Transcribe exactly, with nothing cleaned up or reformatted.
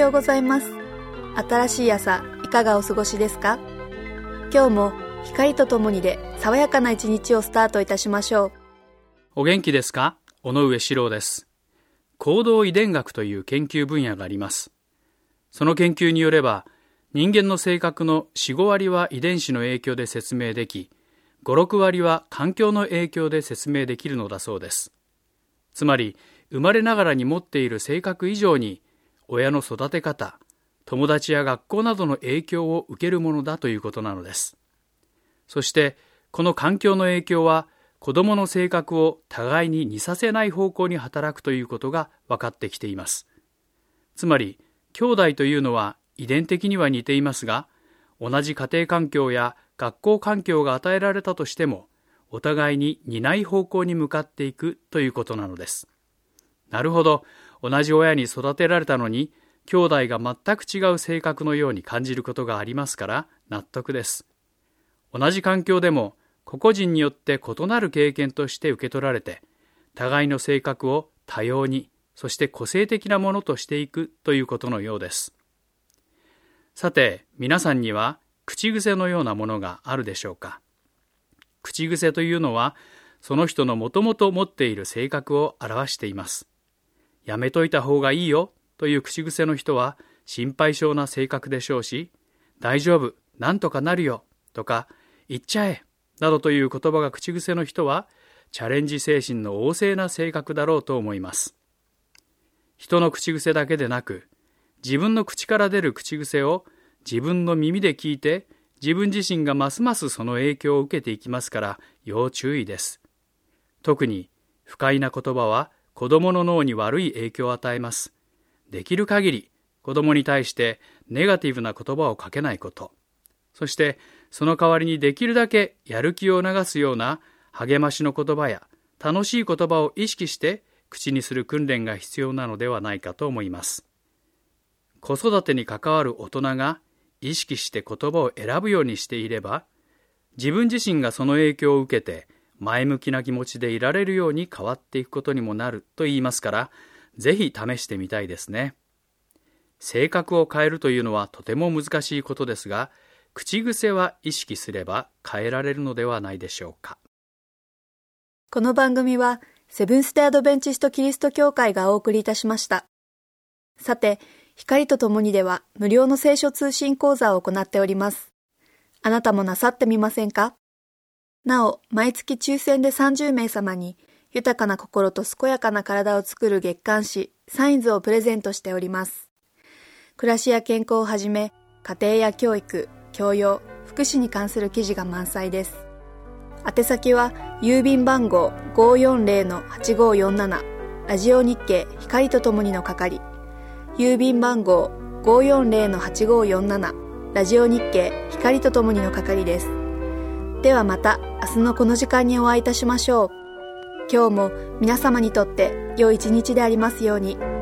ようございます。新しい朝いかがお過ごしですか？今日も光とともにで爽やかな一日をスタートいたしましょう。 お元気ですか？尾上史郎です。行動遺伝学という研究分野があります。その研究によれば、人間の性格の よん、ごわりは遺伝子の影響で説明でき、ご、ろくわりは環境の影響で説明できるのだそうです。つまり、生まれながらに持っている性格以上に、親の育て方、友達や学校などの影響を受けるものだということなのです。そして、この環境の影響は、子どもの性格を互いに似させない方向に働くということが分かってきています。つまり、兄弟というのは遺伝的には似ていますが、同じ家庭環境や学校環境が与えられたとしても、お互いに似ない方向に向かっていくということなのです。なるほど、同じ親に育てられたのに、兄弟が全く違う性格のように感じることがありますから納得です。同じ環境でも、個々人によって異なる経験として受け取られて、互いの性格を多様に、そして個性的なものとしていくということのようです。さて、皆さんには口癖のようなものがあるでしょうか？口癖というのは、その人のもともと持っている性格を表しています。やめといた方がいいよという口癖の人は心配性な性格でしょうし、大丈夫、なんとかなるよとか、言っちゃえなどという言葉が口癖の人は、チャレンジ精神の旺盛な性格だろうと思います。人の口癖だけでなく、自分の口から出る口癖を自分の耳で聞いて、自分自身がますますその影響を受けていきますから、要注意です。特に不快な言葉は子供の脳に悪い影響を与えます。できる限り子供に対してネガティブな言葉をかけないこと。そしてその代わりにできるだけやる気を促すような励ましの言葉や楽しい言葉を意識して口にする訓練が必要なのではないかと思います。子育てに関わる大人が意識して言葉を選ぶようにしていれば、自分自身がその影響を受けて前向きな気持ちでいられるように変わっていくことにもなると言いますから、ぜひ試してみたいですね。性格を変えるというのはとても難しいことですが、口癖は意識すれば変えられるのではないでしょうか。 この番組はセブンステアドベンチストキリスト教会がお送りいたしました。さて、光とともにでは無料の聖書通信講座を行っております。あなたもなさってみませんか？なお、毎月抽選でさんじゅうめい様に豊かな心と健やかな体を作る月刊誌サインズをプレゼントしております。暮らしや健康をはじめ、家庭や教育、教養、福祉に関する記事が満載です。宛先は郵便番号 ごーよんぜろのはちごーよんなな ラジオ日経光とともにの係、郵便番号 ごーよんぜろのはちごーよんなな ラジオ日経光とともにの係です。ではまた明日のこの時間にお会いいたしましょう。今日も皆様にとって良い一日でありますように。